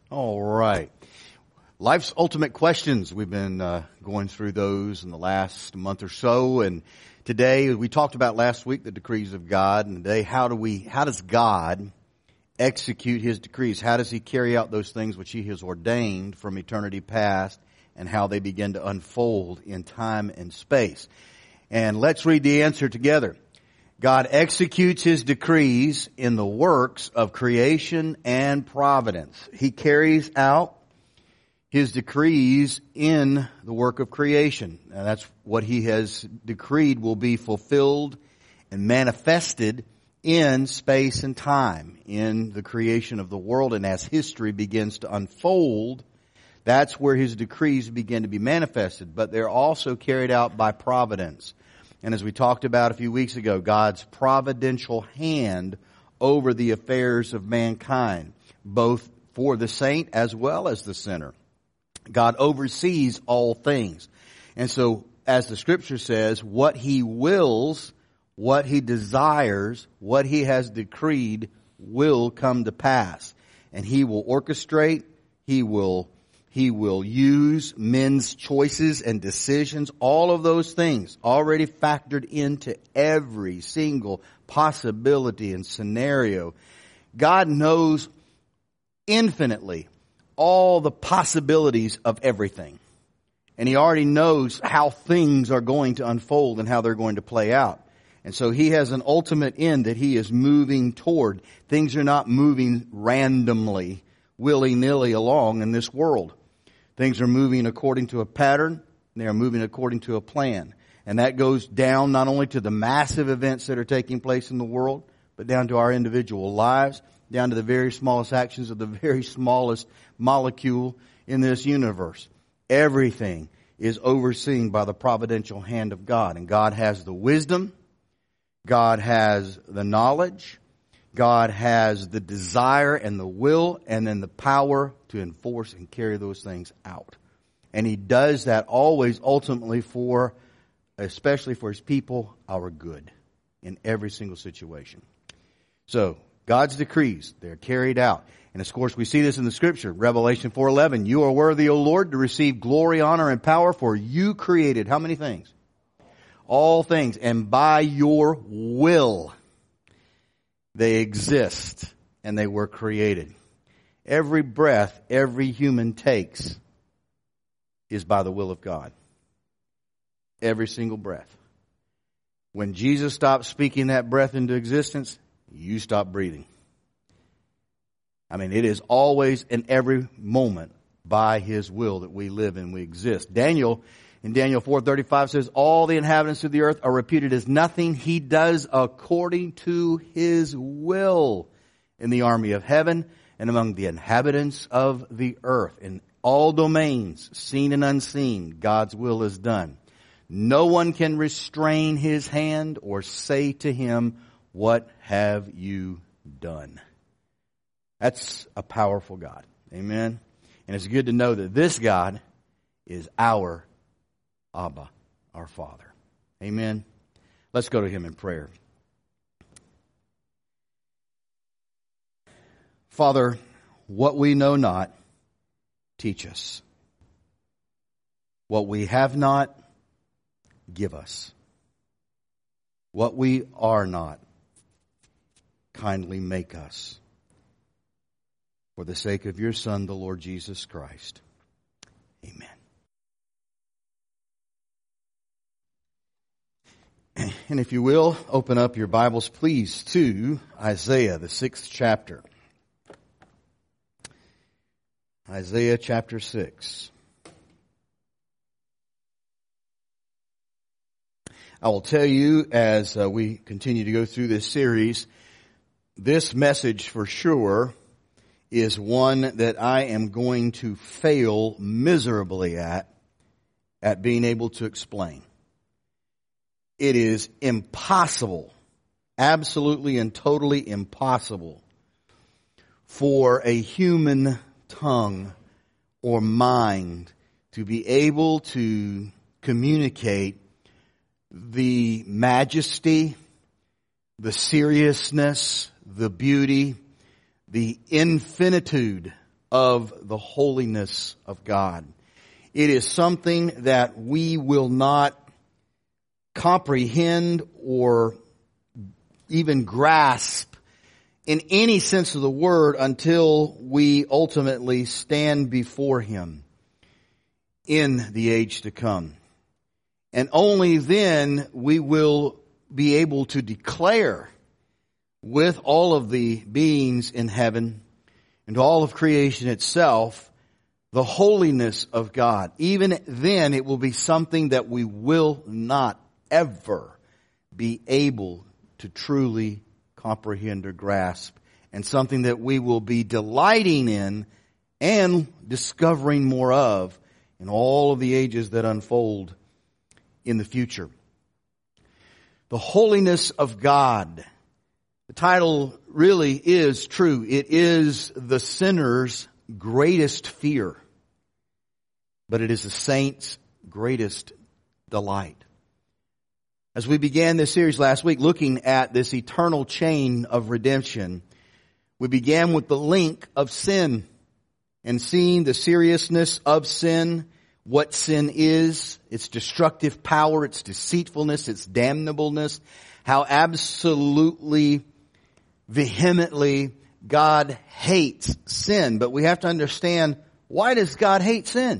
All right. Life's ultimate questions. We've been going through those in the last month or so, and today we talked about last week the decrees of God, and today how does God execute His decrees? How does He carry out those things which He has ordained from eternity past, and how they begin to unfold in time and space? And let's read the answer together. God executes His decrees in the works of creation and providence. He carries out His decrees in the work of creation. And that's what He has decreed will be fulfilled and manifested in space and time, in the creation of the world. And as history begins to unfold, that's where His decrees begin to be manifested. But they're also carried out by providence. And as we talked about a few weeks ago, God's providential hand over the affairs of mankind, both for the saint as well as the sinner. God oversees all things. And so, as the Scripture says, what He wills, what He desires, what He has decreed will come to pass. And He will orchestrate, He will use men's choices and decisions, all of those things already factored into every single possibility and scenario. God knows infinitely all the possibilities of everything. And He already knows how things are going to unfold and how they're going to play out. And so He has an ultimate end that He is moving toward. Things are not moving randomly, willy-nilly along in this world. Things are moving according to a pattern. They are moving according to a plan. And that goes down not only to the massive events that are taking place in the world, but down to our individual lives, down to the very smallest actions of the very smallest molecule in this universe. Everything is overseen by the providential hand of God. And God has the wisdom. God has the knowledge. God has the desire and the will and then the power to enforce and carry those things out. And He does that always ultimately especially for His people, our good in every single situation. So, God's decrees, they're carried out. And of course, we see this in the Scripture. Revelation 4:11, you are worthy, O Lord, to receive glory, honor, and power, for you created how many things? All things. And by your will, they exist and they were created. Every breath every human takes is by the will of God. Every single breath. When Jesus stopped speaking that breath into existence, you stop breathing. I mean, it is always and every moment by His will that we live and we exist. Daniel, in Daniel 4:35 says, all the inhabitants of the earth are reputed as nothing. He does according to His will in the army of heaven and among the inhabitants of the earth. In all domains, seen and unseen, God's will is done. No one can restrain His hand or say to Him, what have you done? That's a powerful God. Amen. And it's good to know that this God is our Abba, our Father. Amen. Let's go to Him in prayer. Father, what we know not, teach us. What we have not, give us. What we are not, kindly make us. For the sake of your Son, the Lord Jesus Christ. Amen. And if you will, open up your Bibles, please, to Isaiah, the 6th chapter. Isaiah chapter 6. I will tell you as we continue to go through this series, this message for sure is one that I am going to fail miserably at being able to explain. It is impossible, absolutely and totally impossible for a human tongue or mind to be able to communicate the majesty, the seriousness, the beauty, the infinitude of the holiness of God. It is something that we will not comprehend or even grasp in any sense of the word until we ultimately stand before Him in the age to come. And only then we will be able to declare with all of the beings in heaven and all of creation itself the holiness of God. Even then it will be something that we will not ever be able to truly comprehend or grasp, and something that we will be delighting in and discovering more of in all of the ages that unfold in the future. The holiness of God. The title really is true. It is the sinner's greatest fear, but it is the saint's greatest delight. As we began this series last week looking at this eternal chain of redemption, we began with the link of sin and seeing the seriousness of sin, what sin is, its destructive power, its deceitfulness, its damnableness, how absolutely, vehemently God hates sin. But we have to understand, why does God hate sin?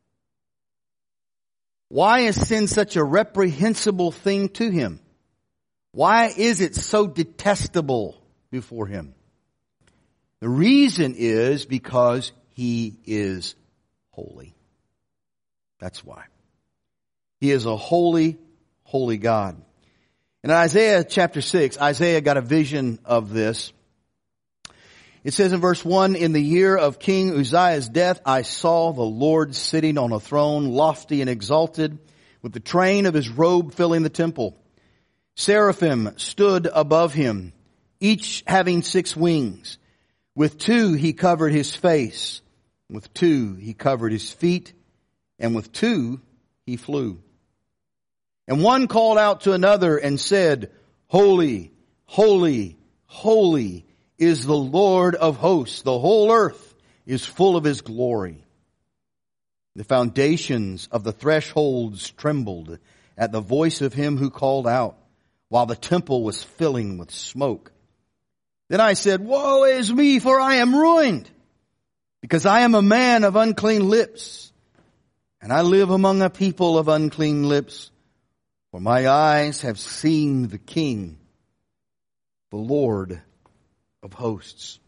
Why is sin such a reprehensible thing to Him? Why is it so detestable before Him? The reason is because He is holy. That's why. He is a holy, holy God. In Isaiah chapter 6, Isaiah got a vision of this. It says in verse 1, "In the year of King Uzziah's death, I saw the Lord sitting on a throne, lofty and exalted, with the train of His robe filling the temple. Seraphim stood above Him, each having 6 wings. With 2 He covered His face, with 2 He covered His feet, and with 2 He flew. And one called out to another and said, Holy, holy, holy is the Lord of hosts. The whole earth is full of His glory. The foundations of the thresholds trembled at the voice of Him who called out, while the temple was filling with smoke. Then I said, Woe is me, for I am ruined, because I am a man of unclean lips, and I live among a people of unclean lips. For my eyes have seen the King, the Lord of hosts."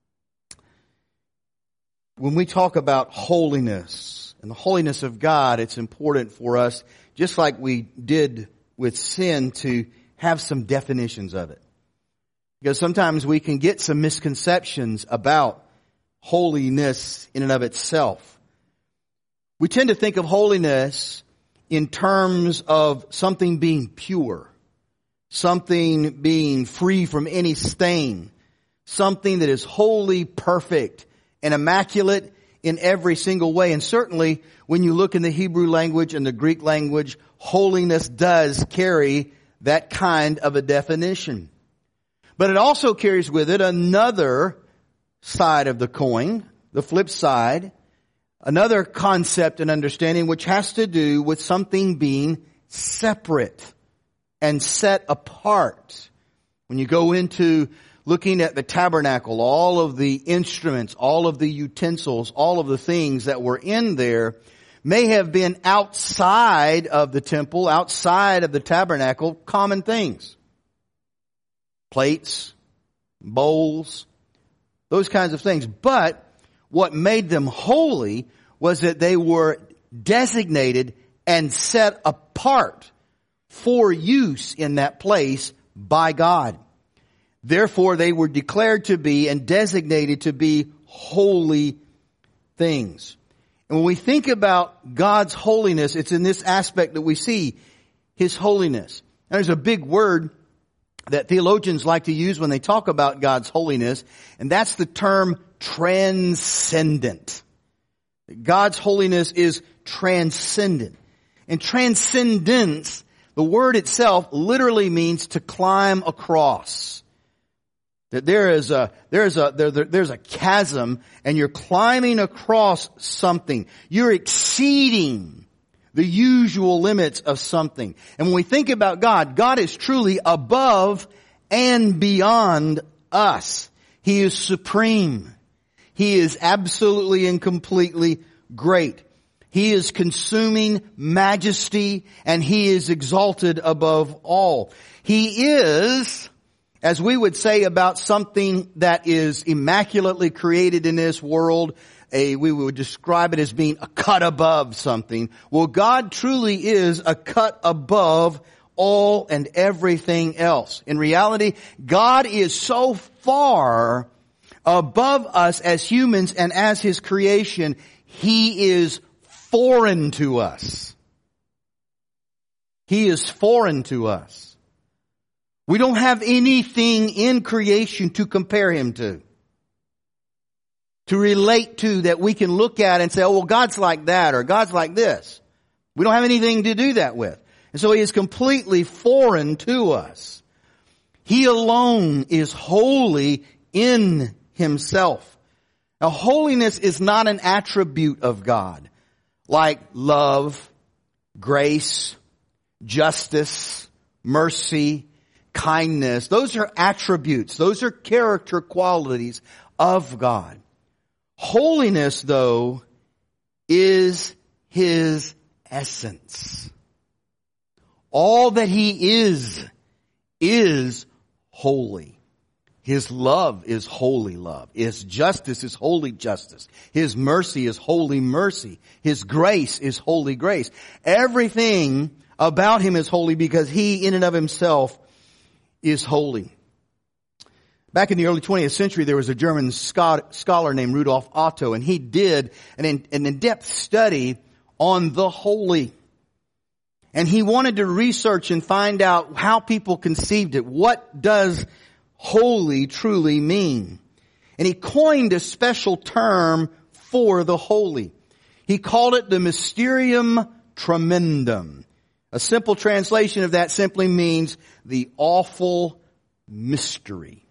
When we talk about holiness and the holiness of God, it's important for us, just like we did with sin, to have some definitions of it. Because sometimes we can get some misconceptions about holiness in and of itself. We tend to think of holiness in terms of something being pure, something being free from any stain, something that is wholly perfect and immaculate in every single way. And certainly when you look in the Hebrew language and the Greek language, holiness does carry that kind of a definition. But it also carries with it another side of the coin, the flip side, another concept and understanding which has to do with something being separate and set apart. When you go into looking at the tabernacle, all of the instruments, all of the utensils, all of the things that were in there may have been outside of the temple, outside of the tabernacle, common things. Plates, bowls, those kinds of things. But what made them holy was that they were designated and set apart for use in that place by God. Therefore, they were declared to be and designated to be holy things. And when we think about God's holiness, it's in this aspect that we see His holiness. And there's a big word that theologians like to use when they talk about God's holiness, and that's the term transcendent. God's holiness is transcendent. And transcendence, the word itself literally means to climb across. That there's a chasm and you're climbing across something. You're exceeding the usual limits of something. And when we think about God, God is truly above and beyond us. He is supreme. He is absolutely and completely great. He is consuming majesty and He is exalted above all. He is, as we would say about something that is immaculately created in this world, we would describe it as being a cut above something. Well, God truly is a cut above all and everything else. In reality, God is so far above us as humans and as His creation, He is foreign to us. He is foreign to us. We don't have anything in creation to compare Him to relate to, that we can look at and say, oh, well, God's like that or God's like this. We don't have anything to do that with. And so He is completely foreign to us. He alone is holy in Himself. Now, holiness is not an attribute of God like love, grace, justice, mercy, kindness. Those are attributes. Those are character qualities of God. Holiness, though, is His essence. All that He is holy. His love is holy love. His justice is holy justice. His mercy is holy mercy. His grace is holy grace. Everything about Him is holy because He in and of Himself is holy. Back in the early 20th century, there was a German scholar named Rudolf Otto, and he did an in-depth study on the holy. And he wanted to research and find out how people conceived it. What does holy truly mean? And he coined a special term for the holy. He called it the Mysterium Tremendum. A simple translation of that simply means the awful mystery.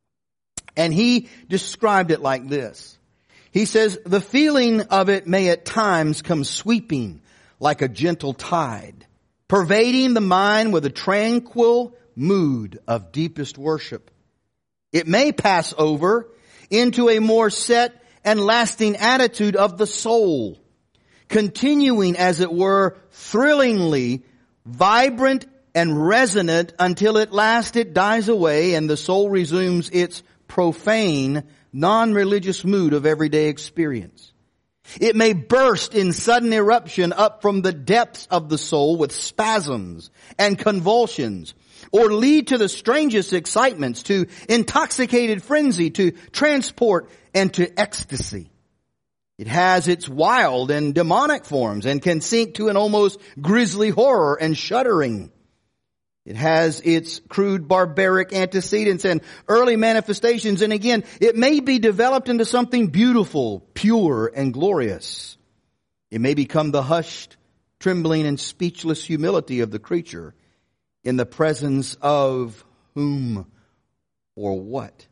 And he described it like this. He says, the feeling of it may at times come sweeping like a gentle tide, pervading the mind with a tranquil mood of deepest worship. It may pass over into a more set and lasting attitude of the soul, continuing, as it were, thrillingly vibrant and resonant until at last it dies away and the soul resumes its profane, non-religious mood of everyday experience. It may burst in sudden eruption up from the depths of the soul with spasms and convulsions, or lead to the strangest excitements, to intoxicated frenzy, to transport and to ecstasy. It has its wild and demonic forms and can sink to an almost grisly horror and shuddering. It has its crude barbaric antecedents and early manifestations, and again, it may be developed into something beautiful, pure, and glorious. It may become the hushed, trembling, and speechless humility of the creature in the presence of whom or what?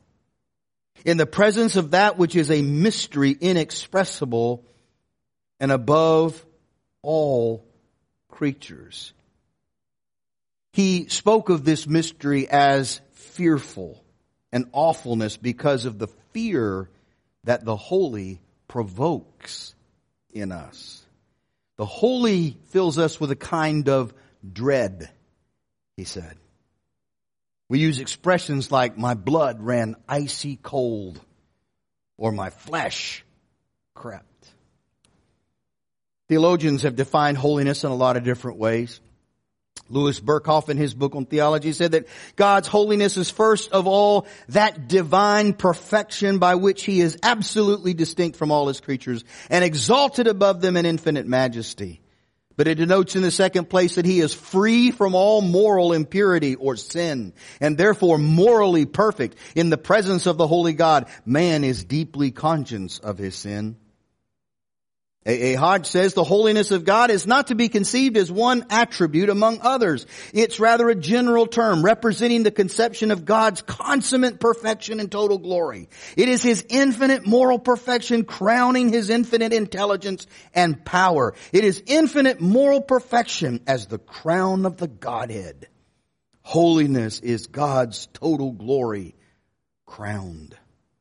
In the presence of that which is a mystery inexpressible and above all creatures. He spoke of this mystery as fearful and awfulness because of the fear that the holy provokes in us. The holy fills us with a kind of dread, he said. We use expressions like, my blood ran icy cold, or my flesh crept. Theologians have defined holiness in a lot of different ways. Louis Berkhoff, in his book on theology, said that God's holiness is first of all that divine perfection by which He is absolutely distinct from all His creatures and exalted above them in infinite majesty. But it denotes in the second place that He is free from all moral impurity or sin, and therefore morally perfect. In the presence of the holy God, man is deeply conscious of his sin. A. Hodge says the holiness of God is not to be conceived as one attribute among others. It's rather a general term representing the conception of God's consummate perfection and total glory. It is His infinite moral perfection crowning His infinite intelligence and power. It is infinite moral perfection as the crown of the Godhead. Holiness is God's total glory crowned.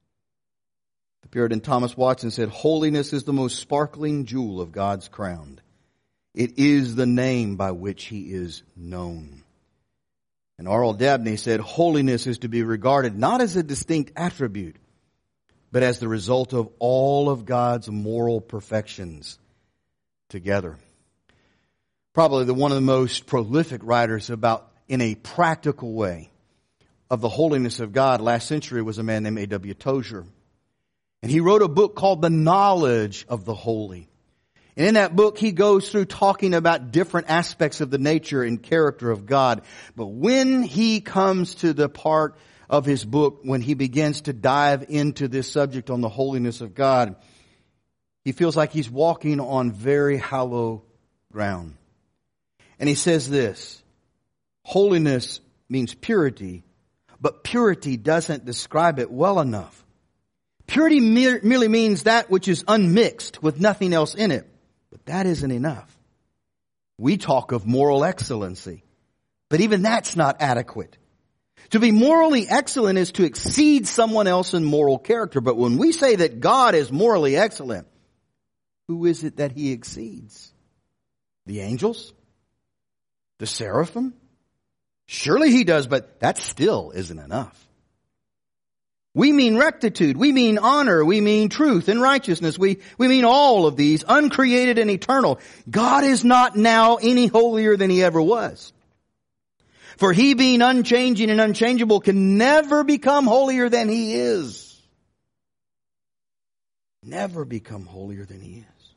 Puritan Thomas Watson said, holiness is the most sparkling jewel of God's crown. It is the name by which He is known. And R.L. Dabney said, holiness is to be regarded not as a distinct attribute, but as the result of all of God's moral perfections together. Probably one of the most prolific writers about, in a practical way, of the holiness of God last century was a man named A.W. Tozer. And he wrote a book called The Knowledge of the Holy. And in that book, he goes through talking about different aspects of the nature and character of God. But when he comes to the part of his book, when he begins to dive into this subject on the holiness of God, he feels like he's walking on very hollow ground. And he says this, holiness means purity, but purity doesn't describe it well enough. Purity merely means that which is unmixed with nothing else in it. But that isn't enough. We talk of moral excellency, but even that's not adequate. To be morally excellent is to exceed someone else in moral character. But when we say that God is morally excellent, who is it that He exceeds? The angels? The seraphim? Surely He does, but that still isn't enough. We mean rectitude, we mean honor, we mean truth and righteousness. We mean all of these, uncreated and eternal. God is not now any holier than He ever was. For He, being unchanging and unchangeable, can never become holier than He is. Never become holier than He is.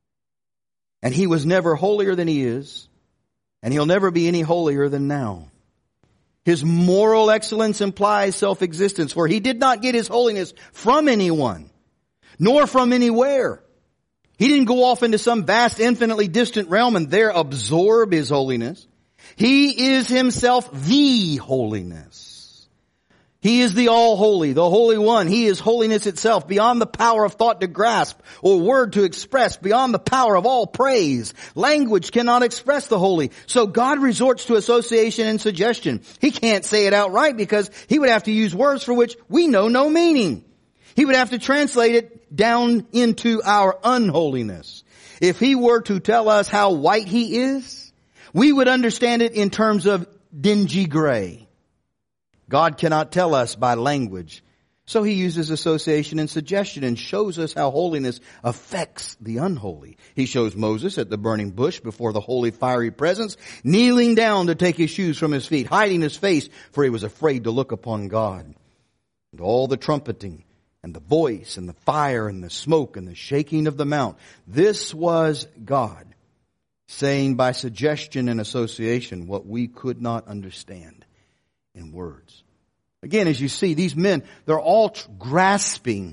And He was never holier than He is, and He'll never be any holier than now. His moral excellence implies self-existence, for He did not get His holiness from anyone, nor from anywhere. He didn't go off into some vast, infinitely distant realm and there absorb His holiness. He is Himself the holiness. He is the all-holy, the Holy One. He is holiness itself, beyond the power of thought to grasp or word to express, beyond the power of all praise. Language cannot express the holy. So God resorts to association and suggestion. He can't say it outright because He would have to use words for which we know no meaning. He would have to translate it down into our unholiness. If He were to tell us how white He is, we would understand it in terms of dingy gray. God cannot tell us by language. So He uses association and suggestion and shows us how holiness affects the unholy. He shows Moses at the burning bush before the holy fiery presence, kneeling down to take his shoes from his feet, hiding his face, for he was afraid to look upon God. And all the trumpeting and the voice and the fire and the smoke and the shaking of the mount. This was God saying by suggestion and association what we could not understand in words. Again, as you see, these men, they're all grasping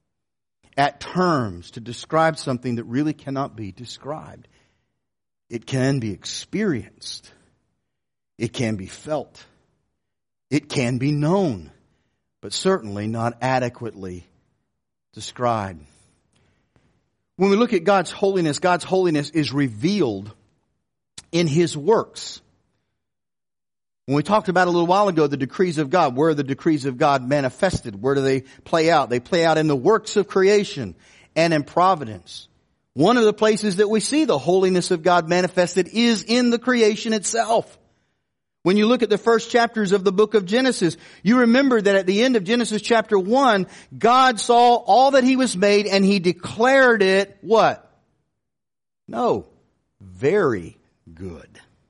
at terms to describe something that really cannot be described. It can be experienced. It can be felt. It can be known, but certainly not adequately described. When we look at God's holiness is revealed in His works. When we talked about a little while ago the decrees of God, where are the decrees of God manifested? Where do they play out? They play out in the works of creation and in providence. One of the places that we see the holiness of God manifested is in the creation itself. When you look at the first chapters of the book of Genesis, you remember that at the end of Genesis chapter 1, God saw all that He was made and He declared it what? No, very good.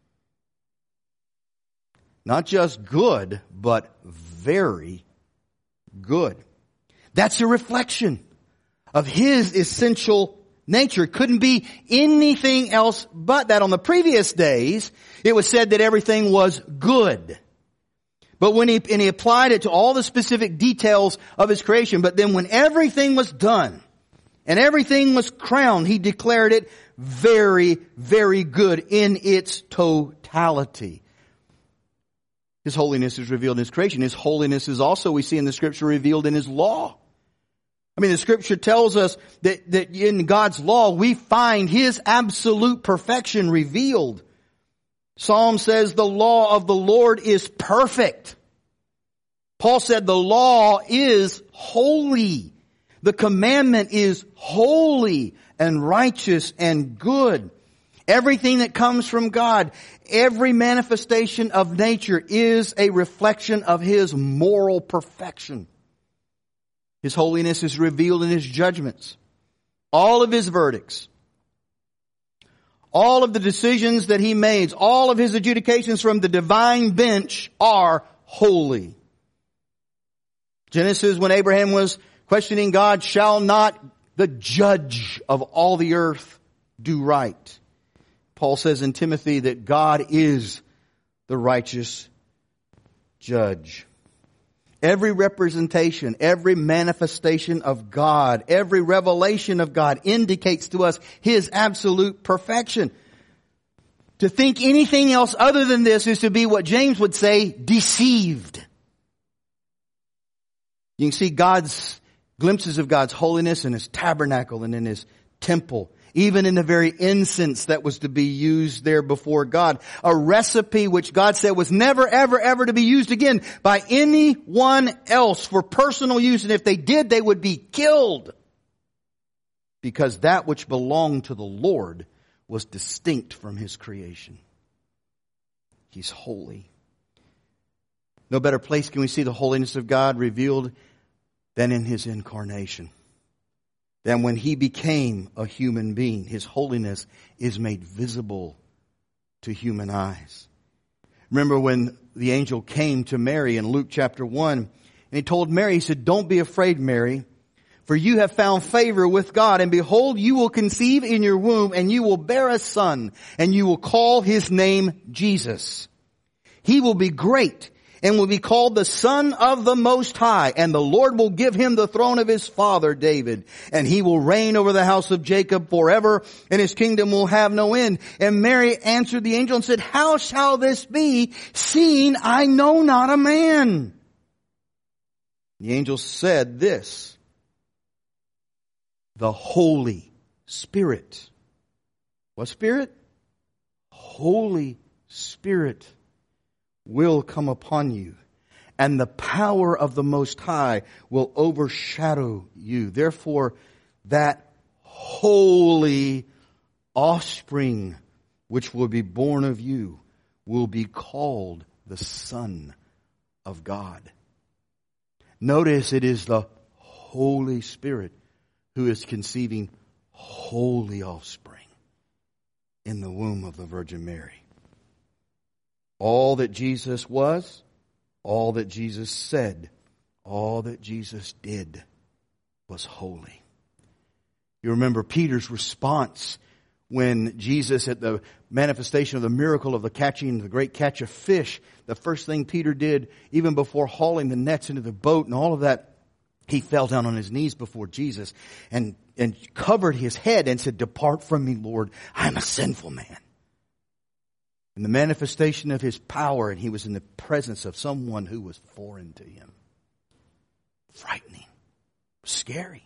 Not just good, but very good. That's a reflection of His essential nature. It couldn't be anything else but that. On the previous days, it was said that everything was good. But when He applied it to all the specific details of His creation, but then when everything was done and everything was crowned. He declared it very, very good in its totality. His holiness is revealed in His creation. His holiness is also, we see in the Scripture, revealed in His law. I mean, the Scripture tells us that in God's law we find His absolute perfection revealed. Psalm says the law of the Lord is perfect. Paul said the law is holy. The commandment is holy and righteous and good. Everything that comes from God, every manifestation of nature is a reflection of His moral perfection. His holiness is revealed in His judgments. All of His verdicts, all of the decisions that He makes, all of His adjudications from the divine bench are holy. Genesis, when Abraham was questioning God, shall not the judge of all the earth do right? Paul says in Timothy that God is the righteous judge. Every representation, every manifestation of God, every revelation of God indicates to us His absolute perfection. To think anything else other than this is to be what James would say, deceived. You can see glimpses of God's holiness in His tabernacle and in His temple. Even in the very incense that was to be used there before God. A recipe which God said was never, ever, ever to be used again by anyone else for personal use. And if they did, they would be killed. Because that which belonged to the Lord was distinct from His creation. He's holy. No better place can we see the holiness of God revealed than in His incarnation. Than when He became a human being. His holiness is made visible to human eyes. Remember when the angel came to Mary in Luke chapter 1, and he told Mary, he said, "Don't be afraid, Mary, for you have found favor with God, and behold, you will conceive in your womb, and you will bear a son, and you will call His name Jesus. He will be great, and will be called the Son of the Most High. And the Lord will give Him the throne of His father David. And He will reign over the house of Jacob forever, and His kingdom will have no end." And Mary answered the angel and said, "How shall this be, seeing I know not a man?" The angel said this, "The Holy Spirit." What Spirit? Holy Spirit will come upon you, and the power of the Most High will overshadow you. Therefore, that holy offspring which will be born of you will be called the Son of God. Notice it is the Holy Spirit who is conceiving holy offspring in the womb of the Virgin Mary. All that Jesus was, all that Jesus said, all that Jesus did was holy. You remember Peter's response when Jesus, at the manifestation of the miracle of the great catch of fish, the first thing Peter did, even before hauling the nets into the boat and all of that, he fell down on his knees before Jesus and covered his head and said, "Depart from me, Lord, I am a sinful man." In the manifestation of His power, and he was in the presence of someone who was foreign to him. Frightening. Scary.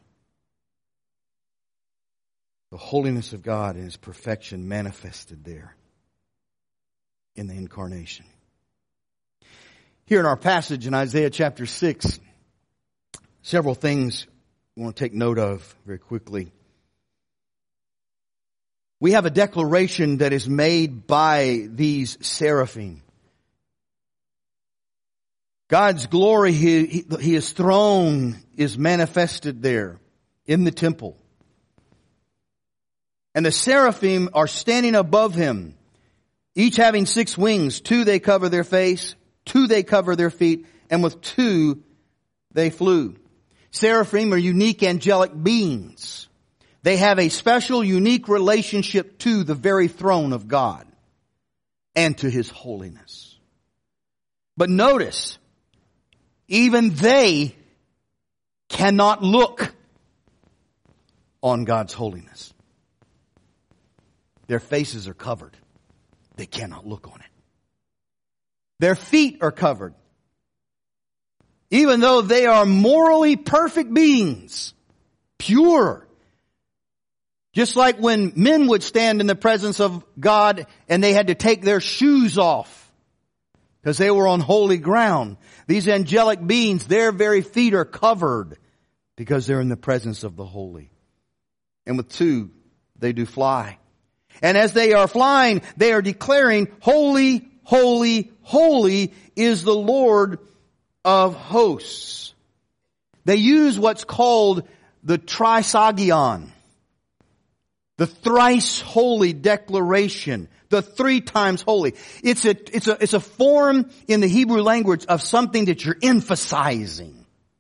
The holiness of God and His perfection manifested there in the incarnation. Here in our passage in Isaiah chapter 6, several things we want to take note of very quickly. We have a declaration that is made by these seraphim. God's glory, His throne is manifested there in the temple. And the seraphim are standing above Him, each having 6 wings. 2 they cover their face, 2 they cover their feet, and with 2 they flew. Seraphim are unique angelic beings. They have a special, unique relationship to the very throne of God and to His holiness. But notice, even they cannot look on God's holiness. Their faces are covered. They cannot look on it. Their feet are covered. Even though they are morally perfect beings, pure. Just like when men would stand in the presence of God and they had to take their shoes off because they were on holy ground. These angelic beings, their very feet are covered because they're in the presence of the holy. And with two, they do fly. And as they are flying, they are declaring, holy, holy, holy is the Lord of hosts. They use what's called the trisagion, the thrice holy declaration, the 3 times holy. It's a form in the Hebrew language of something that you're emphasizing.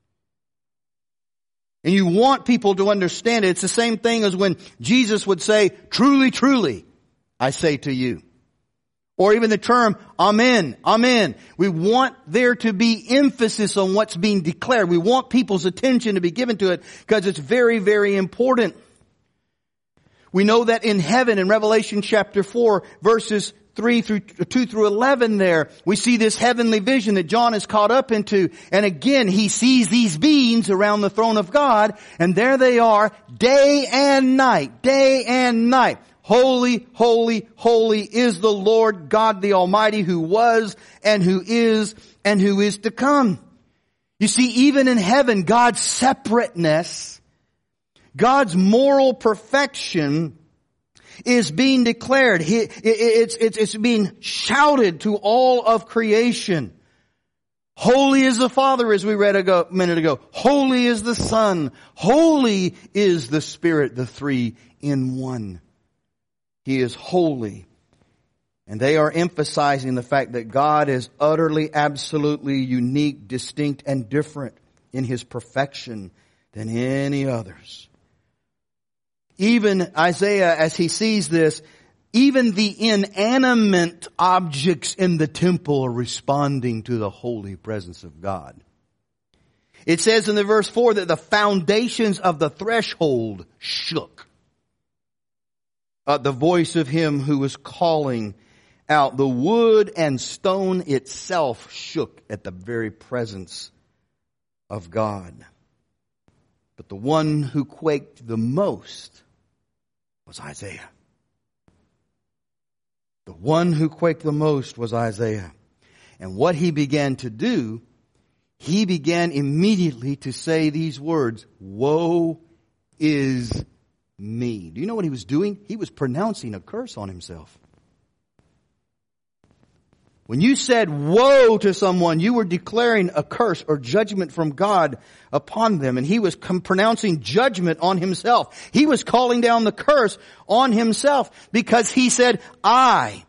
And you want people to understand it. It's the same thing as when Jesus would say, truly, truly, I say to you. Or even the term, amen, amen. We want there to be emphasis on what's being declared. We want people's attention to be given to it because it's very, very important. We know that in heaven, in Revelation chapter 4, verses 2 through 11 there, we see this heavenly vision that John is caught up into. And again, he sees these beings around the throne of God, and there they are, day and night, day and night. Holy, holy, holy is the Lord God the Almighty, who was and who is to come. You see, even in heaven, God's separateness, God's moral perfection is being declared. It's being shouted to all of creation. Holy is the Father, as we read a minute ago. Holy is the Son. Holy is the Spirit, the 3 in 1. He is holy. And they are emphasizing the fact that God is utterly, absolutely unique, distinct, and different in His perfection than any others. Even Isaiah, as he sees this, even the inanimate objects in the temple are responding to the holy presence of God. It says in the verse 4 that the foundations of the threshold shook at the voice of Him who was calling out. The wood and stone itself shook at the very presence of God. But the one who quaked the most was Isaiah. The one who quaked the most was Isaiah. And what he began to do, he began immediately to say these words, woe is me. Do you know what he was doing? He was pronouncing a curse on himself. When you said woe to someone, you were declaring a curse or judgment from God upon them. And he was pronouncing judgment on himself. He was calling down the curse on himself because he said, I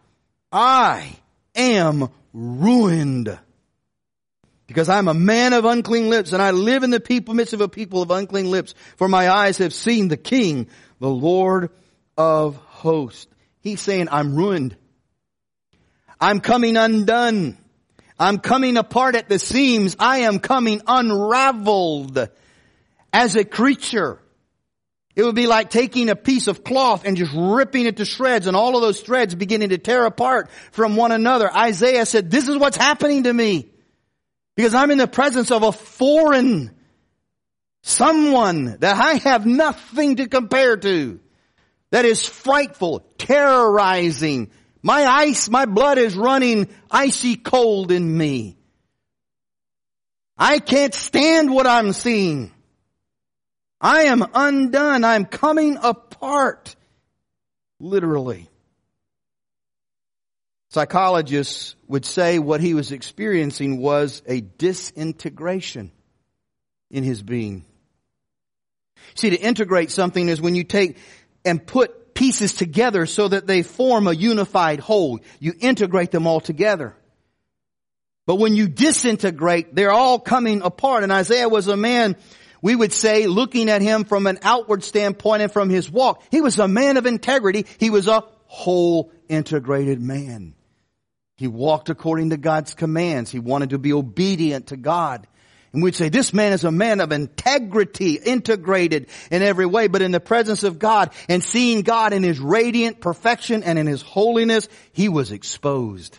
am ruined. Because I'm a man of unclean lips and I live in the midst of a people of unclean lips. For my eyes have seen the King, the Lord of hosts. He's saying, I'm ruined. I'm coming undone. I'm coming apart at the seams. I am coming unraveled as a creature. It would be like taking a piece of cloth and just ripping it to shreds and all of those threads beginning to tear apart from one another. Isaiah said, this is what's happening to me because I'm in the presence of a foreign someone that I have nothing to compare to, that is frightful, terrorizing. My blood is running icy cold in me. I can't stand what I'm seeing. I am undone. I'm coming apart. Literally. Psychologists would say what he was experiencing was a disintegration in his being. See, to integrate something is when you take and put pieces together so that they form a unified whole. You integrate them all together. But when you disintegrate, they're all coming apart. And Isaiah was a man, we would say, looking at him from an outward standpoint and from his walk, he was a man of integrity. He was a whole integrated man. He walked according to God's commands. He wanted to be obedient to God. And we'd say, this man is a man of integrity, integrated in every way. But in the presence of God and seeing God in His radiant perfection and in His holiness, he was exposed.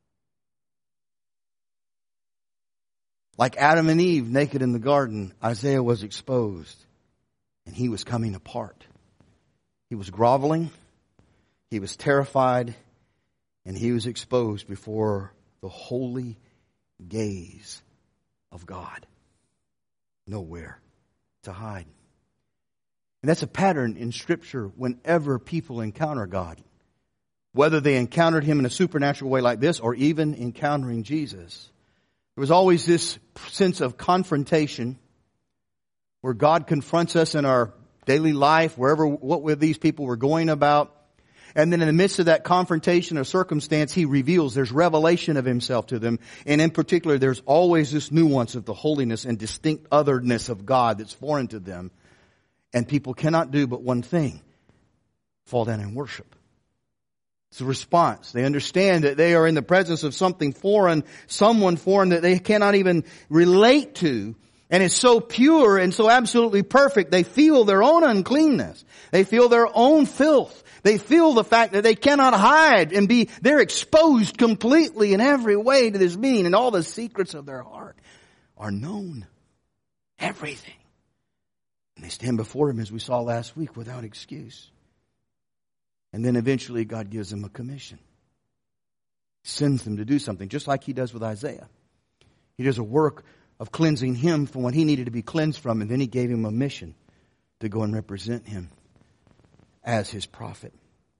Like Adam and Eve naked in the garden, Isaiah was exposed. And he was coming apart. He was groveling. He was terrified. And he was exposed before the holy gaze of God. Nowhere to hide. And that's a pattern in Scripture whenever people encounter God. Whether they encountered Him in a supernatural way like this or even encountering Jesus. There was always this sense of confrontation where God confronts us in our daily life, what these people were going about. And then in the midst of that confrontation or circumstance, He reveals, there's revelation of Himself to them. And in particular, there's always this nuance of the holiness and distinct otherness of God that's foreign to them. And people cannot do but one thing: fall down and worship. It's a response. They understand that they are in the presence of something foreign, someone foreign that they cannot even relate to. And it's so pure and so absolutely perfect. They feel their own uncleanness. They feel their own filth. They feel the fact that they cannot hide and they're exposed completely in every way to this being. And all the secrets of their heart are known. Everything. And they stand before Him, as we saw last week, without excuse. And then eventually God gives them a commission. He sends them to do something, just like He does with Isaiah. He does a work of cleansing him from what he needed to be cleansed from, and then He gave him a mission to go and represent Him as His prophet.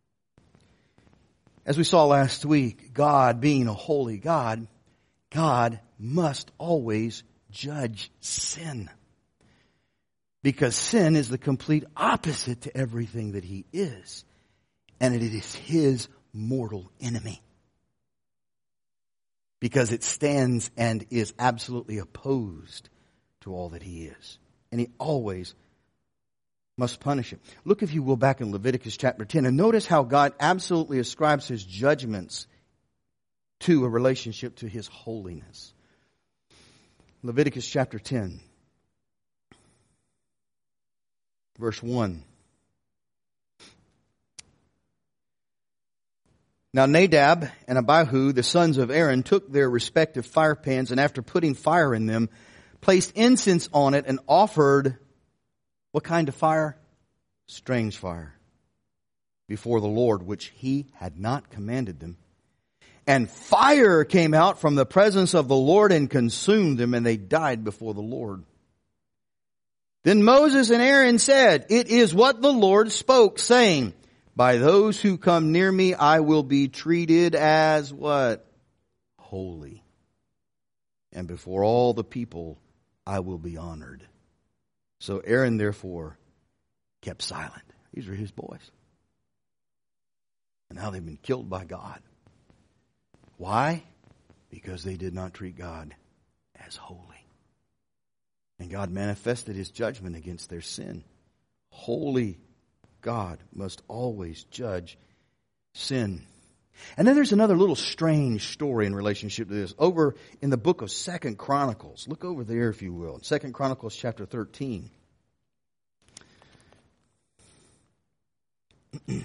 As we saw last week, God being a holy God, God must always judge sin. Because sin is the complete opposite to everything that He is. And it is His mortal enemy. Because it stands and is absolutely opposed to all that He is. And He always must punish it. Look, if you will, back in Leviticus chapter 10 and notice how God absolutely ascribes His judgments to a relationship to His holiness. Leviticus chapter 10, verse 1. Now Nadab and Abihu, the sons of Aaron, took their respective fire pans, and after putting fire in them, placed incense on it and offered, what kind of fire? Strange fire, before the Lord, which He had not commanded them. And fire came out from the presence of the Lord and consumed them, and they died before the Lord. Then Moses and Aaron said, "It is what the Lord spoke, saying, by those who come near me, I will be treated as" what? Holy. And before all the people, I will be honored. So Aaron therefore kept silent. These are his boys. And now they've been killed by God. Why? Because they did not treat God as holy. And God manifested His judgment against their sin. Holy God must always judge sin. And then there's another little strange story in relationship to this. Over in the book of 2 Chronicles. Look over there, if you will. 2 Chronicles chapter 13. Maybe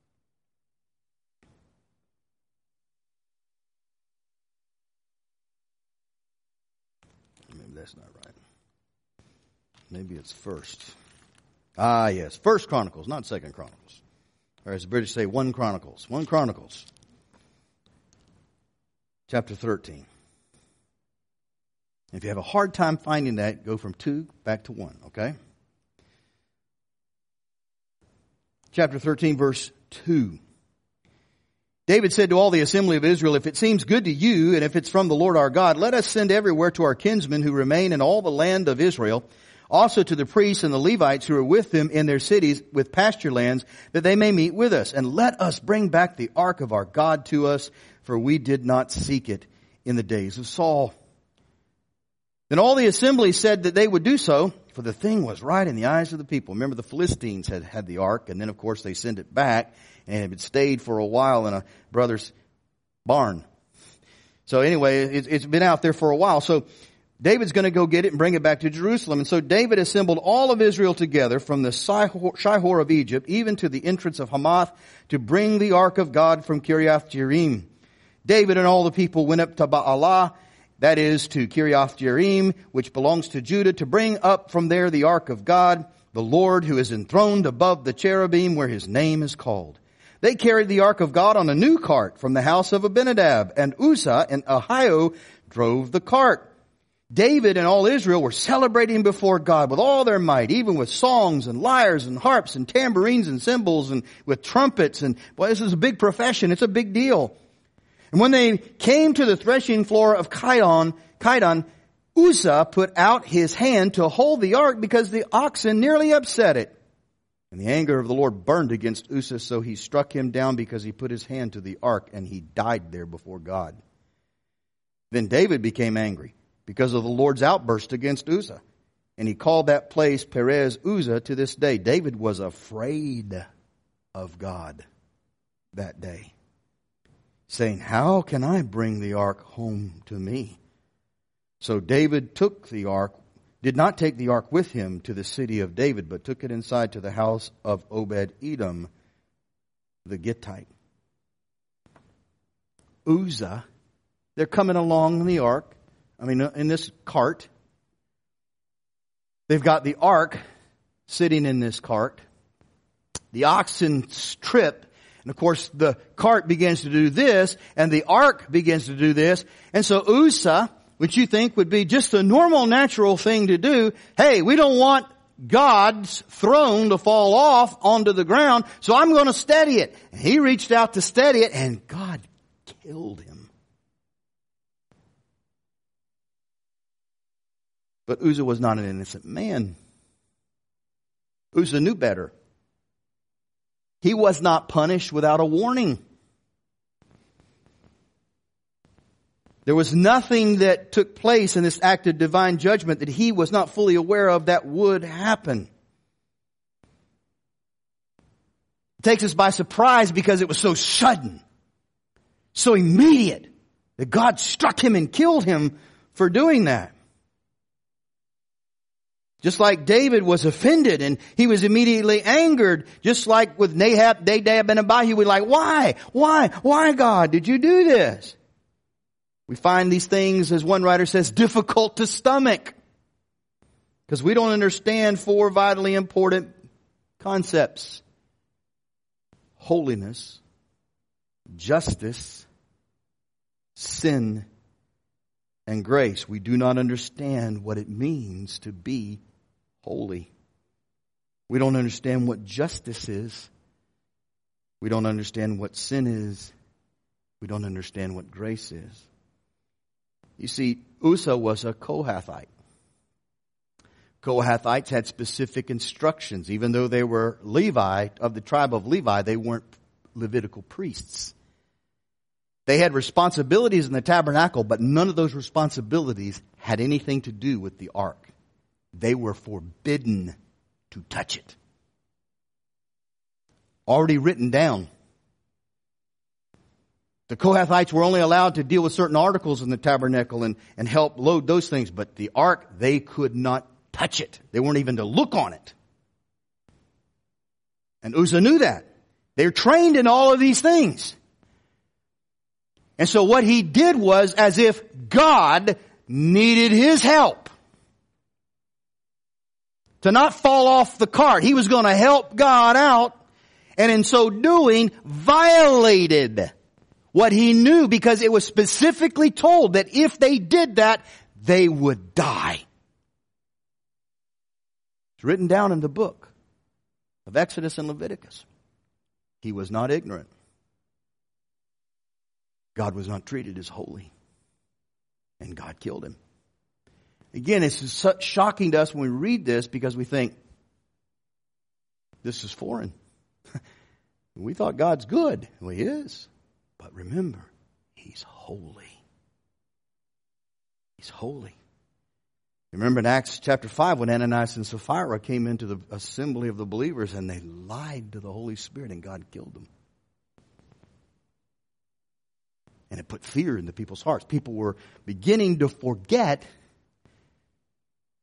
that's not right. Maybe it's first. Yes. 1 Chronicles, not 2 Chronicles. Or as the British say, 1 Chronicles. 1 Chronicles. Chapter 13. If you have a hard time finding that, go from 2 back to 1, okay? Chapter 13, verse 2. David said to all the assembly of Israel, "If it seems good to you, and if it's from the Lord our God, let us send everywhere to our kinsmen who remain in all the land of Israel, also to the priests and the Levites who are with them in their cities with pasture lands, that they may meet with us. And let us bring back the ark of our God to us, for we did not seek it in the days of Saul." Then all the assembly said that they would do so, for the thing was right in the eyes of the people. Remember, the Philistines had the ark, and then of course they sent it back, and it stayed for a while in a brother's barn. So anyway, it's been out there for a while. So David's going to go get it and bring it back to Jerusalem. And so David assembled all of Israel together from the Shihor of Egypt, even to the entrance of Hamath, to bring the ark of God from Kiriath Jearim. David and all the people went up to Baalah, that is to Kiriath Jearim, which belongs to Judah, to bring up from there the ark of God, the Lord who is enthroned above the cherubim where his name is called. They carried the ark of God on a new cart from the house of Abinadab, and Uzzah and Ahio drove the cart. David and all Israel were celebrating before God with all their might, even with songs and lyres and harps and tambourines and cymbals and with trumpets. And boy, this is a big profession. It's a big deal. And when they came to the threshing floor of Kidon, Uzzah put out his hand to hold the ark because the oxen nearly upset it. And the anger of the Lord burned against Uzzah, so he struck him down because he put his hand to the ark, and he died there before God. Then David became angry because of the Lord's outburst against Uzzah. And he called that place Perez Uzzah to this day. David was afraid of God that day, saying, how can I bring the ark home to me? So David did not take the ark with him to the city of David, but took it inside to the house of Obed-Edom, the Gittite. Uzzah, they're coming along in the ark. In this cart. They've got the ark sitting in this cart. The oxen trip. And of course, the cart begins to do this, and the ark begins to do this. And so Uzzah, which you think would be just a normal, natural thing to do, hey, we don't want God's throne to fall off onto the ground, so I'm going to steady it. And he reached out to steady it, and God killed him. But Uzzah was not an innocent man. Uzzah knew better. He was not punished without a warning. There was nothing that took place in this act of divine judgment that he was not fully aware of that would happen. It takes us by surprise because it was so sudden, so immediate, that God struck him and killed him for doing that. Just like David was offended and he was immediately angered, just like with Nadab and Abihu, we're like, why God did you do this? We find these things, as one writer says, difficult to stomach. Because we don't understand four vitally important concepts: holiness, justice, sin, and grace. We do not understand what it means to be holy. We don't understand what justice is. We don't understand what sin is. We don't understand what grace is. You see, Uzzah was a Kohathite. Kohathites had specific instructions. Even though they were Levi, of the tribe of Levi, they weren't Levitical priests. They had responsibilities in the tabernacle, but none of those responsibilities had anything to do with the ark. They were forbidden to touch it. Already written down. The Kohathites were only allowed to deal with certain articles in the tabernacle and help load those things, but the ark, they could not touch it. They weren't even to look on it. And Uzzah knew that. They're trained in all of these things. And so what he did was as if God needed his help to not fall off the cart. He was going to help God out, and in so doing, violated what he knew, because it was specifically told that if they did that, they would die. It's written down in the book of Exodus and Leviticus. He was not ignorant. God was not treated as holy. And God killed him. Again, it's such shocking to us when we read this, because we think, this is foreign. We thought God's good. Well, he is. But remember, he's holy. He's holy. Remember in Acts chapter 5 when Ananias and Sapphira came into the assembly of the believers and they lied to the Holy Spirit and God killed them. And it put fear in the people's hearts. People were beginning to forget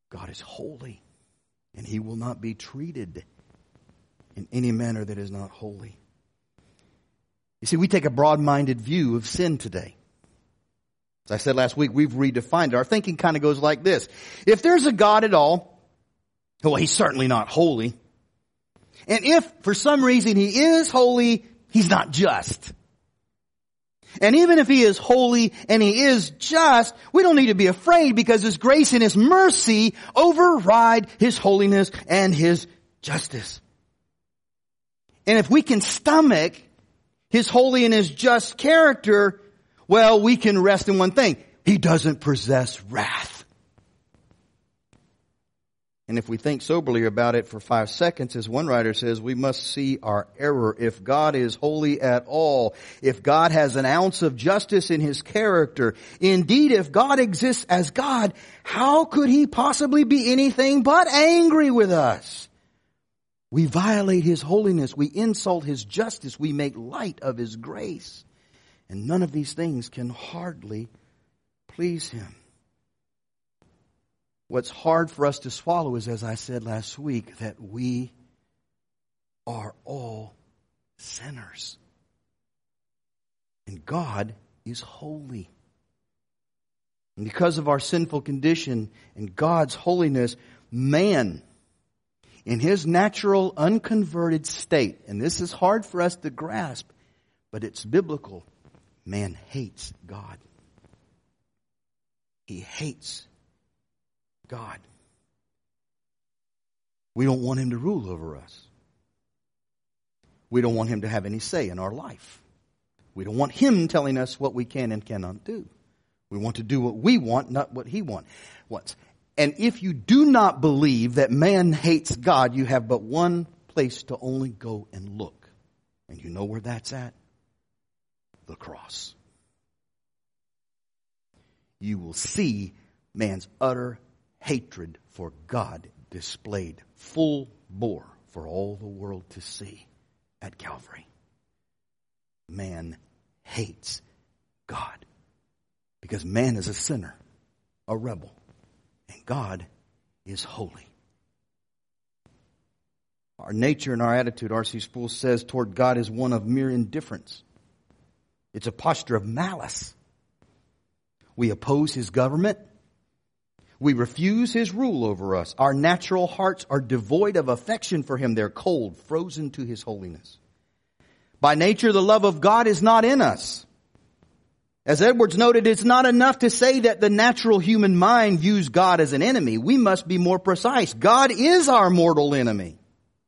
God is holy, and He will not be treated in any manner that is not holy. You see, we take a broad-minded view of sin today. As I said last week, we've redefined it. Our thinking kind of goes like this. If there's a God at all, well, He's certainly not holy. And if, for some reason, He is holy, He's not just. And even if He is holy and He is just, we don't need to be afraid because His grace and His mercy override His holiness and His justice. And if we can stomach His holy and His just character, well, we can rest in one thing. He doesn't possess wrath. And if we think soberly about it for 5 seconds, as one writer says, we must see our error. If God is holy at all, if God has an ounce of justice in His character, indeed, if God exists as God, how could He possibly be anything but angry with us? We violate His holiness. We insult His justice. We make light of His grace. And none of these things can hardly please Him. What's hard for us to swallow is, as I said last week, that we are all sinners. And God is holy. And because of our sinful condition and God's holiness, man, in his natural unconverted state, and this is hard for us to grasp, but it's biblical, man hates God. He hates God. We don't want Him to rule over us. We don't want Him to have any say in our life. We don't want Him telling us what we can and cannot do. We want to do what we want, not what He wants. And if you do not believe that man hates God, you have but one place to only go and look. And you know where that's at? The cross. You will see man's utter hatred for God displayed full bore for all the world to see at Calvary. Man hates God because man is a sinner, a rebel, and God is holy. Our nature and our attitude, R.C. Sproul says, toward God is one of mere indifference. It's a posture of malice. We oppose His government. We refuse His rule over us. Our natural hearts are devoid of affection for Him. They're cold, frozen to His holiness. By nature, the love of God is not in us. As Edwards noted, it's not enough to say that the natural human mind views God as an enemy. We must be more precise. God is our mortal enemy.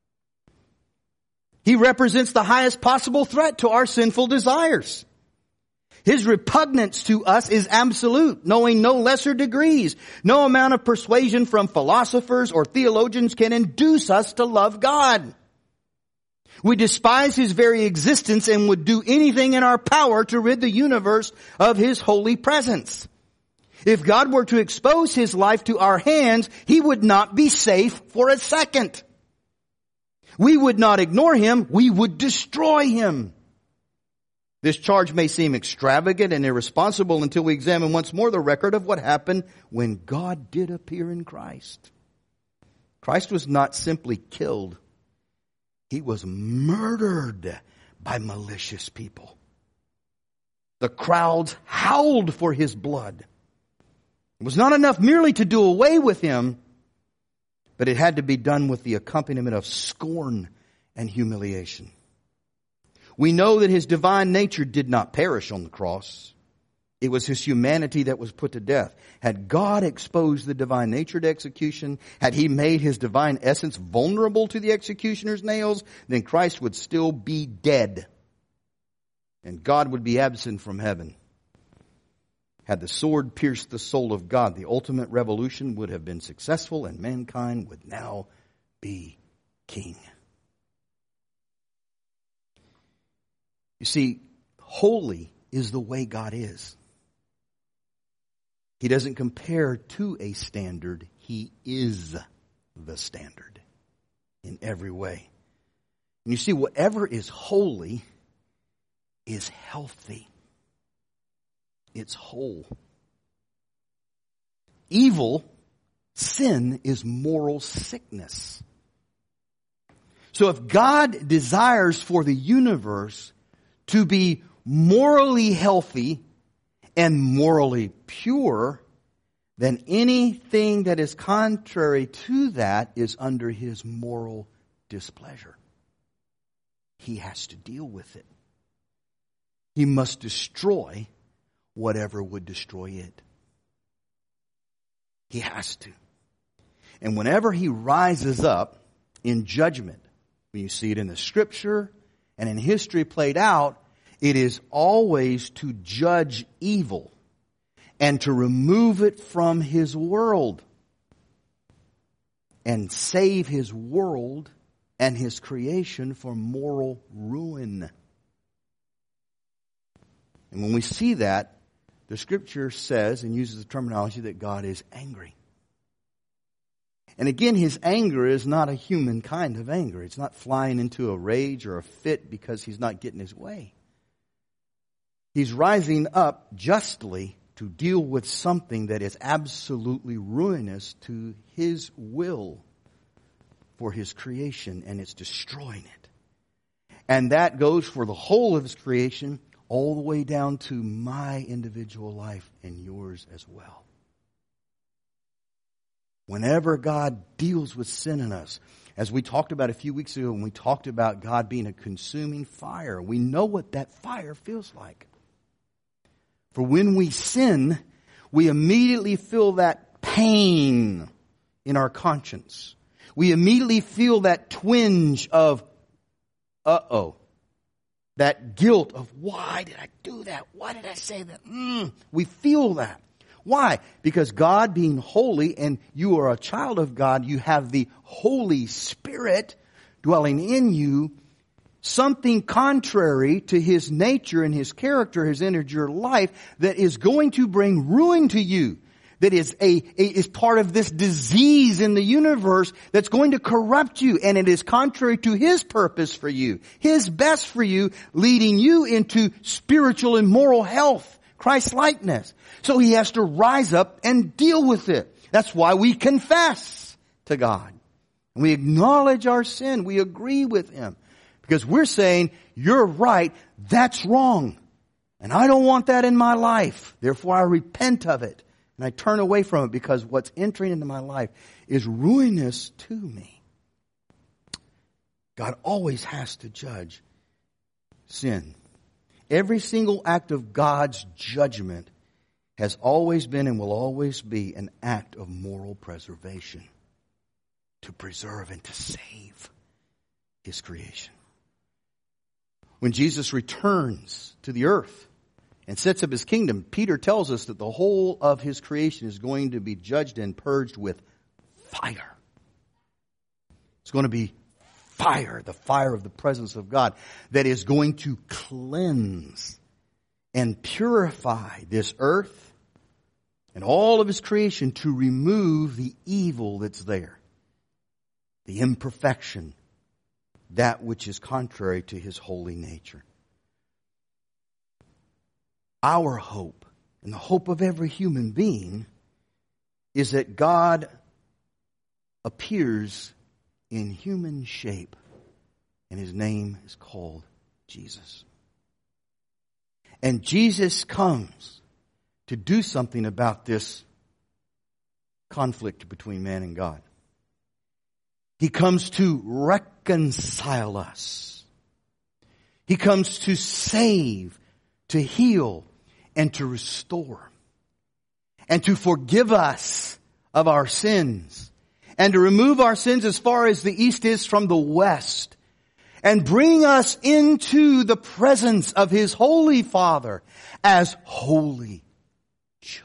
He represents the highest possible threat to our sinful desires. His repugnance to us is absolute, knowing no lesser degrees. No amount of persuasion from philosophers or theologians can induce us to love God. We despise His very existence and would do anything in our power to rid the universe of His holy presence. If God were to expose His life to our hands, He would not be safe for a second. We would not ignore Him, we would destroy Him. This charge may seem extravagant and irresponsible until we examine once more the record of what happened when God did appear in Christ. Christ was not simply killed. He was murdered by malicious people. The crowds howled for His blood. It was not enough merely to do away with Him, but it had to be done with the accompaniment of scorn and humiliation. We know that His divine nature did not perish on the cross. It was His humanity that was put to death. Had God exposed the divine nature to execution, had He made His divine essence vulnerable to the executioner's nails, then Christ would still be dead. And God would be absent from heaven. Had the sword pierced the soul of God, the ultimate revolution would have been successful and mankind would now be king. You see, holy is the way God is. He doesn't compare to a standard. He is the standard in every way. And you see, whatever is holy is healthy. It's whole. Evil Sin is moral sickness. So if God desires for the universe to be morally healthy and morally pure, then anything that is contrary to that is under His moral displeasure. He has to deal with it. He must destroy whatever would destroy it. He has to. And whenever He rises up in judgment, when you see it in the Scripture and in history played out, it is always to judge evil and to remove it from His world and save His world and His creation from moral ruin. And when we see that, the Scripture says and uses the terminology that God is angry. And again, His anger is not a human kind of anger. It's not flying into a rage or a fit because He's not getting His way. He's rising up justly to deal with something that is absolutely ruinous to His will for His creation, and it's destroying it. And that goes for the whole of His creation, all the way down to my individual life and yours as well. Whenever God deals with sin in us, as we talked about a few weeks ago when we talked about God being a consuming fire, we know what that fire feels like. For when we sin, we immediately feel that pain in our conscience. We immediately feel that twinge of, that guilt of, why did I do that? Why did I say that? We feel that. Why? Because God being holy and you are a child of God, you have the Holy Spirit dwelling in you. Something contrary to His nature and His character has entered your life that is going to bring ruin to you. That is part of this disease in the universe that's going to corrupt you. And it is contrary to His purpose for you. His best for you, leading you into spiritual and moral health, Christ-likeness. So He has to rise up and deal with it. That's why we confess to God. We acknowledge our sin. We agree with Him. Because we're saying, you're right, that's wrong. And I don't want that in my life. Therefore I repent of it. And I turn away from it because what's entering into my life is ruinous to me. God always has to judge sin. Every single act of God's judgment has always been and will always be an act of moral preservation. To preserve and to save His creation. When Jesus returns to the earth and sets up His kingdom, Peter tells us that the whole of His creation is going to be judged and purged with fire. It's going to be fire, the fire of the presence of God, that is going to cleanse and purify this earth and all of His creation to remove the evil that's there, the imperfection, that which is contrary to His holy nature. Our hope, and the hope of every human being, is that God appears in human shape, and His name is called Jesus. And Jesus comes to do something about this conflict between man and God. He comes to reconcile us. He comes to save, to heal, and to restore. And to forgive us of our sins. And to remove our sins as far as the east is from the west. And bring us into the presence of His Holy Father as holy children.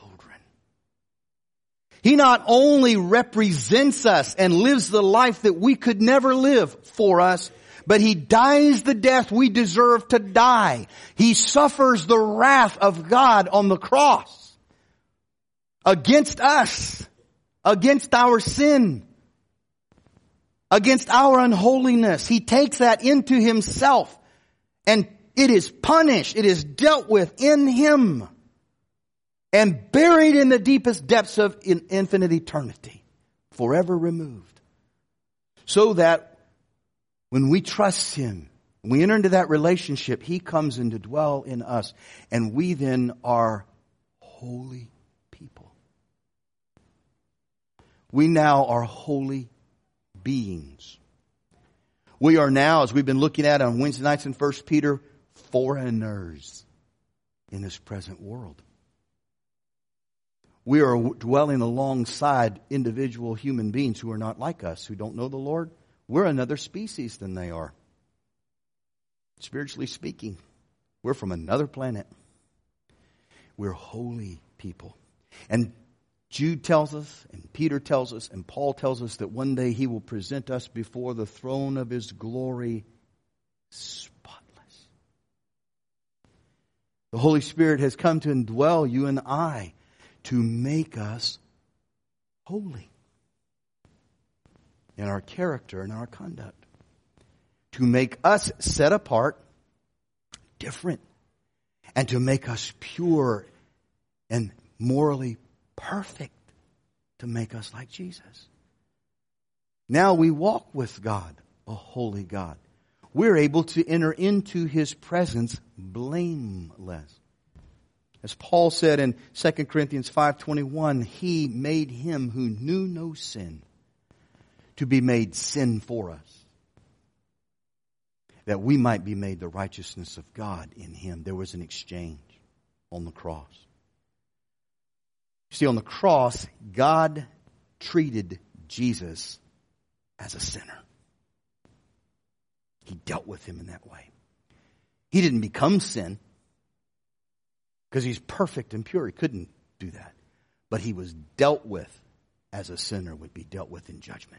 He not only represents us and lives the life that we could never live for us, but He dies the death we deserve to die. He suffers the wrath of God on the cross against us, against our sin, against our unholiness. He takes that into Himself, and it is punished, it is dealt with in Him, and buried in the deepest depths of infinite eternity forever removed. So that when we trust Him, when we enter into that relationship, He comes in to dwell in us. And we then are holy people. We now are holy beings. We are now, as we've been looking at on Wednesday nights in 1 Peter, foreigners in this present world. We are dwelling alongside individual human beings who are not like us, who don't know the Lord. We're another species than they are. Spiritually speaking, we're from another planet. We're holy people. And Jude tells us, and Peter tells us, and Paul tells us that one day He will present us before the throne of His glory spotless. The Holy Spirit has come to indwell you and I to make us holy in our character and our conduct. To make us set apart, different, and to make us pure and morally perfect, to make us like Jesus. Now we walk with God, a holy God. We're able to enter into His presence blameless. As Paul said in 2 Corinthians 5:21, He made Him who knew no sin to be made sin for us, that we might be made the righteousness of God in Him. There was an exchange on the cross. See, on the cross, God treated Jesus as a sinner. He dealt with Him in that way. He didn't become sin because He's perfect and pure. He couldn't do that. But He was dealt with as a sinner would be dealt with in judgment.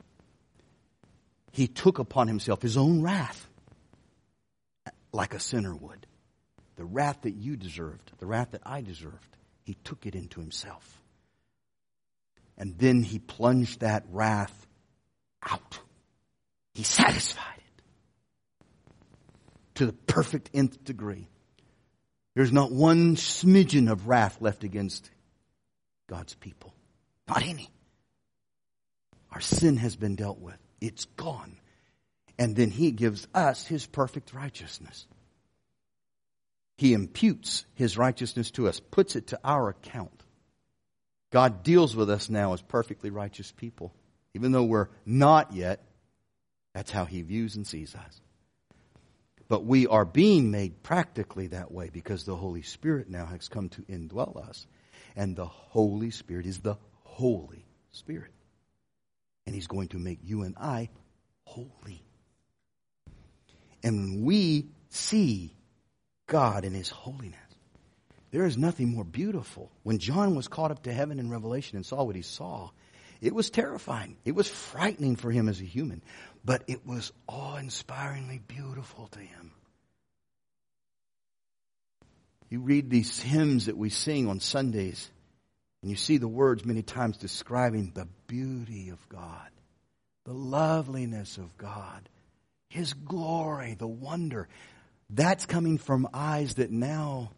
He took upon Himself His own wrath like a sinner would. The wrath that you deserved, the wrath that I deserved. He took it into Himself. And then He plunged that wrath out. He satisfied it to the perfect nth degree. There's not one smidgen of wrath left against God's people. Not any. Our sin has been dealt with. It's gone. And then He gives us His perfect righteousness. He imputes His righteousness to us, puts it to our account. God deals with us now as perfectly righteous people. Even though we're not yet, that's how He views and sees us. But we are being made practically that way because the Holy Spirit now has come to indwell us. And the Holy Spirit is the Holy Spirit. And He's going to make you and I holy. And when we see God in His holiness, there is nothing more beautiful. When John was caught up to heaven in Revelation and saw what he saw, it was terrifying. It was frightening for him as a human. But it was awe-inspiringly beautiful to him. You read these hymns that we sing on Sundays, and you see the words many times describing the beauty of God, the loveliness of God, His glory, the wonder. That's coming from eyes that now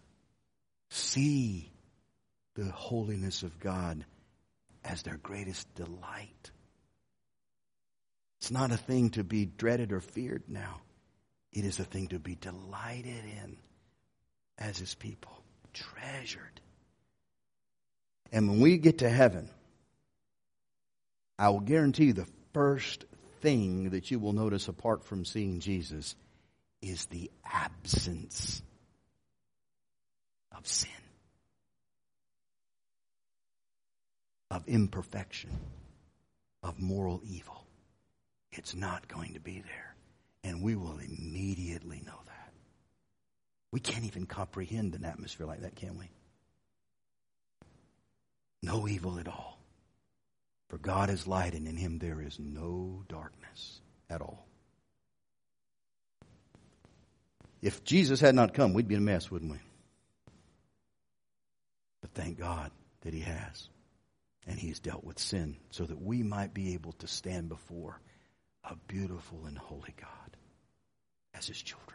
see the holiness of God as their greatest delight. It's not a thing to be dreaded or feared now. It is a thing to be delighted in as His people, treasured. And when we get to heaven, I will guarantee you the first thing that you will notice apart from seeing Jesus is the absence of sin, of imperfection, of moral evil. It's not going to be there. And we will immediately know that. We can't even comprehend an atmosphere like that, can we? No evil at all. For God is light, and in Him there is no darkness at all. If Jesus had not come, we'd be in a mess, wouldn't we? But thank God that He has. And He's dealt with sin so that we might be able to stand before a beautiful and holy God as His children.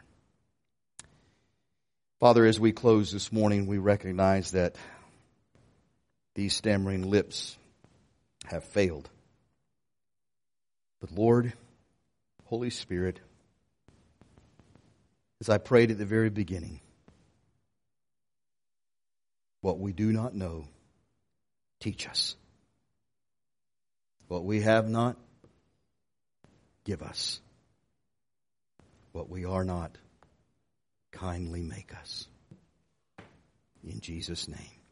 Father, as we close this morning, we recognize that these stammering lips have failed. But Lord, Holy Spirit, as I prayed at the very beginning, what we do not know, teach us. What we have not, give us. What we are not, kindly make us. In Jesus' name.